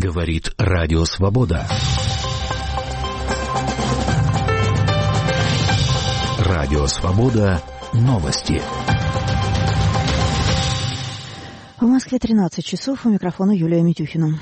Говорит Радио Свобода. Радио Свобода. Новости. В Москве 13 часов. У микрофона Юлия Митюхина.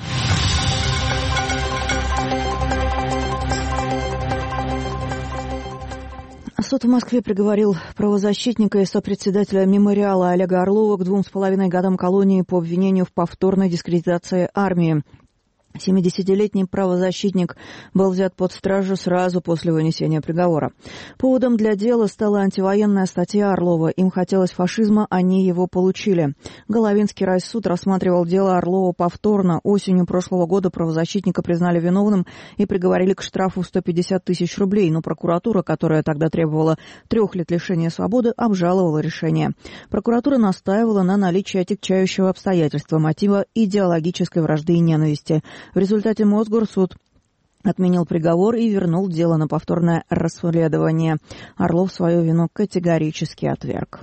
Суд в Москве приговорил правозащитника и сопредседателя мемориала Олега Орлова к 2,5 годам колонии по обвинению в повторной дискредитации армии. 70-летний правозащитник был взят под стражу сразу после вынесения приговора. Поводом для дела стала антивоенная статья Орлова. Им хотелось фашизма, они его получили. Головинский райсуд рассматривал дело Орлова повторно. Осенью прошлого года правозащитника признали виновным и приговорили к штрафу в 150 тысяч рублей. Но прокуратура, которая тогда требовала 3 лет лишения свободы, обжаловала решение. Прокуратура настаивала на наличии отягчающего обстоятельства, мотива идеологической вражды и ненависти. В результате Мосгорсуд отменил приговор и вернул дело на повторное расследование. Орлов свою вину категорически отверг.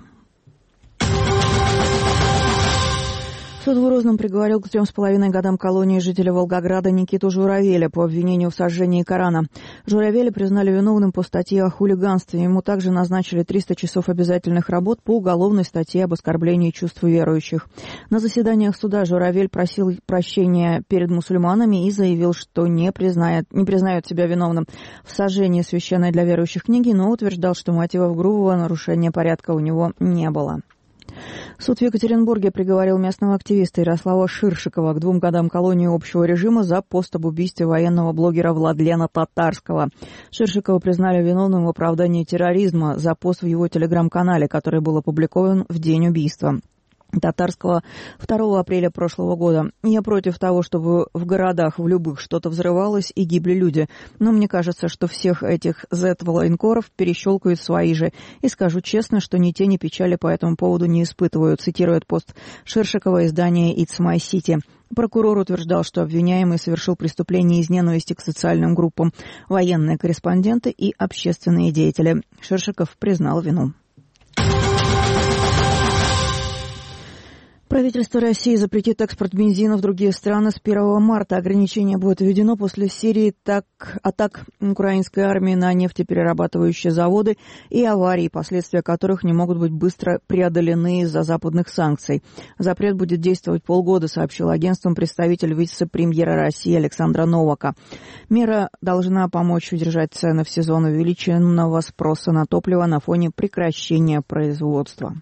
Суд в Грозном приговорил к 3,5 годам колонии жителя Волгограда Никиту Журавеля по обвинению в сожжении Корана. Журавеля признали виновным по статье о хулиганстве. Ему также назначили 300 часов обязательных работ по уголовной статье об оскорблении чувств верующих. На заседаниях суда Журавель просил прощения перед мусульманами и заявил, что не признает себя виновным в сожжении священной для верующих книги, но утверждал, что мотивов грубого нарушения порядка у него не было. Суд в Екатеринбурге приговорил местного активиста Ярослава Ширшикова к 2 годам колонии общего режима за пост об убийстве военного блогера Владлена Татарского. Ширшикова признали виновным в оправдании терроризма за пост в его телеграм-канале, который был опубликован в день убийства Татарского 2 апреля прошлого года. Я против того, чтобы в городах в любых что-то взрывалось и гибли люди. Но мне кажется, что всех этих Z-военкоров перещелкают свои же. И скажу честно, что ни тени печали по этому поводу не испытываю, цитирует пост Ширшикова издание It's My City. Прокурор утверждал, что обвиняемый совершил преступление из ненависти к социальным группам, военные корреспонденты и общественные деятели. Ширшиков признал вину. Правительство России запретит экспорт бензина в другие страны с 1 марта. Ограничение будет введено после серии атак украинской армии на нефтеперерабатывающие заводы и аварий, последствия которых не могут быть быстро преодолены из-за западных санкций. Запрет будет действовать полгода, сообщил агентством представитель вице-премьера России Александра Новака. Мера должна помочь удержать цены в сезон увеличенного спроса на топливо на фоне прекращения производства.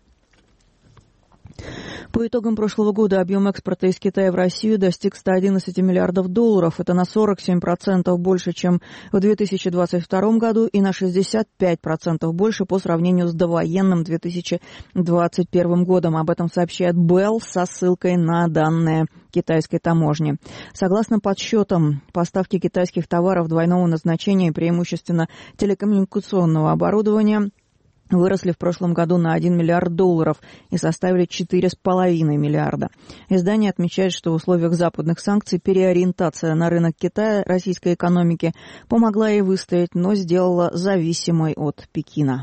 По итогам прошлого года объем экспорта из Китая в Россию достиг $111 миллиардов. Это на 47% больше, чем в 2022 году и на 65% больше по сравнению с довоенным 2021 годом. Об этом сообщает Белл со ссылкой на данные китайской таможни. Согласно подсчетам, поставки китайских товаров двойного назначения, преимущественно телекоммуникационного оборудования, выросли в прошлом году на $1 миллиард и составили $4,5 миллиарда. Издание отмечает, что в условиях западных санкций переориентация на рынок Китая российской экономики помогла ей выстоять, но сделала зависимой от Пекина.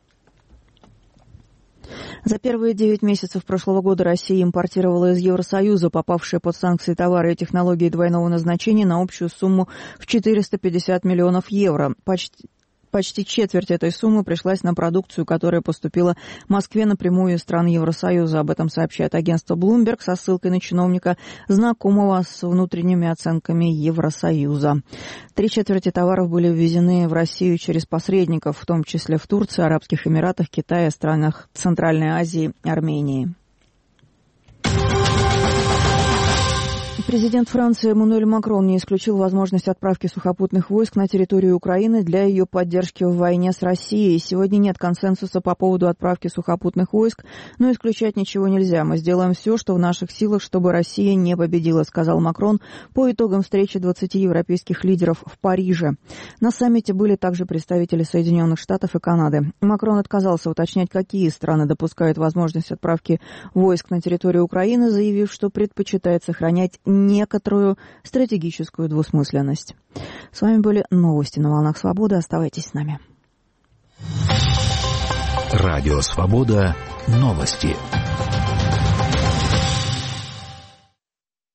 За первые 9 месяцев прошлого года Россия импортировала из Евросоюза попавшие под санкции товары и технологии двойного назначения на общую сумму в €450 миллионов. Почти четверть этой суммы пришлась на продукцию, которая поступила Москве напрямую из стран Евросоюза. Об этом сообщает агентство Bloomberg со ссылкой на чиновника, знакомого с внутренними оценками Евросоюза. 3/4 товаров были ввезены в Россию через посредников, в том числе в Турции, Арабских Эмиратах, Китае, странах Центральной Азии, Армении. Президент Франции Эммануэль Макрон не исключил возможность отправки сухопутных войск на территорию Украины для ее поддержки в войне с Россией. Сегодня нет консенсуса по поводу отправки сухопутных войск, но исключать ничего нельзя. Мы сделаем все, что в наших силах, чтобы Россия не победила, сказал Макрон по итогам встречи 20 европейских лидеров в Париже. На саммите были также представители Соединенных Штатов и Канады. Макрон отказался уточнять, какие страны допускают возможность отправки войск на территорию Украины, заявив, что предпочитает сохранять некоторую стратегическую двусмысленность. С вами были новости на волнах Свободы. Оставайтесь с нами. Радио Свобода. Новости.